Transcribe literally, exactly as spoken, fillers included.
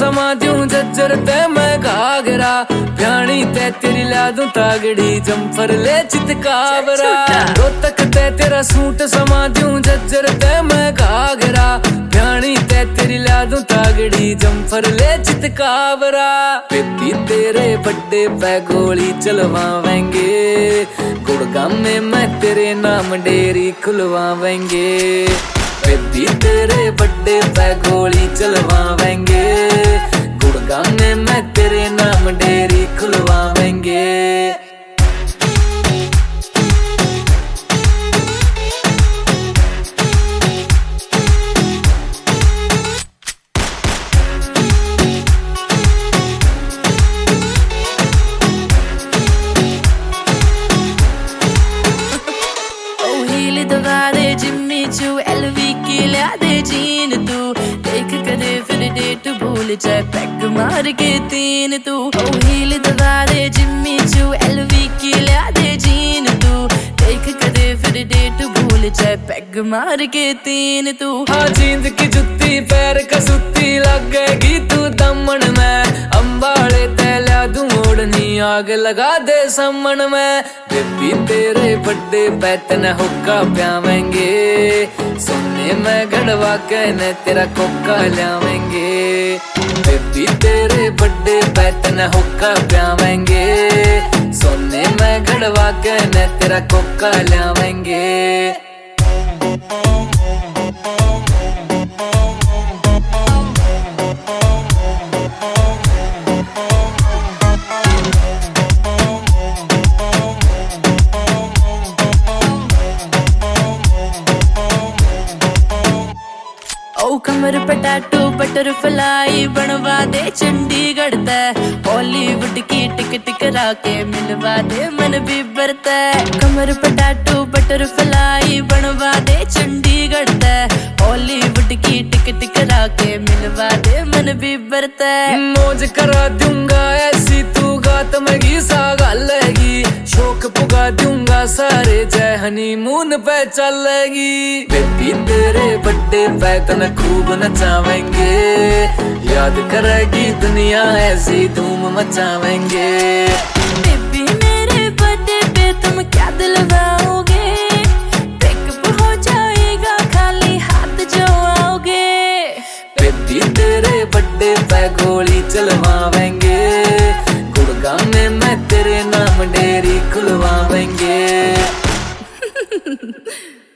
समा दूं जज्जर ते मैं घाघरा, प्याणी ते तेरी ला दूं तागड़ी, जम्फर ले चितकावरा। रोहतक ते तेरा सूट समा दूं जज्जर ते मैं घाघरा, प्याणी ते तेरी ला दूं तागड़ी, जम्फर ले चितकावरा। बेबी तेरे बड्डे पे गोली चलवावेंगे, गुड़गांव में मैं तेरे नाम डेरी खुलवावेंगे। बेबी तेरे बड्डे पे गोली चलवावेंगे, गुड़गांव में मैं तेरे नाम डेरी खुलवावेंगे। पैग मार के तीन तू ओ हील दबा दे जिम्मी चू एलवी की ला दे जीन तू, देख कदे फिर डेट भूल जाए पैग मार के तीन तू। हाँ जींद की जुत्ती पैर कसूती लगेगी तू दमन में, अंबाड़े तैला दूं ओढ़नी आग लगा दे समन में। बेबी तेरे बड्डे पैतन हुक्का प्यावेंगे, सोने में गड़वा के न तेरा कोका ल्यावेंगे। बेबी तेरे बड्डे पैतन हुक्का प्यावेंगे, सोने में गड़वा के न तेरा कोका ल्यावेंगे। ओ कमर पे टैटू बटरफ्लाई बनवा दे चंडीगढ़ तय, बॉलीवुड की टिकट करा के मिलवा दे मन बिबर तय। कमर पे टैटू बटरफ्लाई बनवा दे चंडीगढ़ तय, बॉलीवुड की टिकट करा के मिलवा दे मन बिबर तय। मौज करा दूंगा ऐसी तू गात मगी सा गालेगी, शौक पुगा दूंगा सारे जय हनीमून पे चलेगी। बेबी तेरे बड्डे पे तन खूब नचावेंगे, याद करेगी दुनिया ऐसी धूम मचावेंगे। बेबी मेरे बर्थडे पे तुम क्या दिलवाओगे, पिकअप हो जाएगा खाली हाथ जो आओगे। बेबी तेरे बड्डे पे गोली चलवावेंगे, गुड़गांव में मैं तेरे नाम डेरी खुलवावेंगे।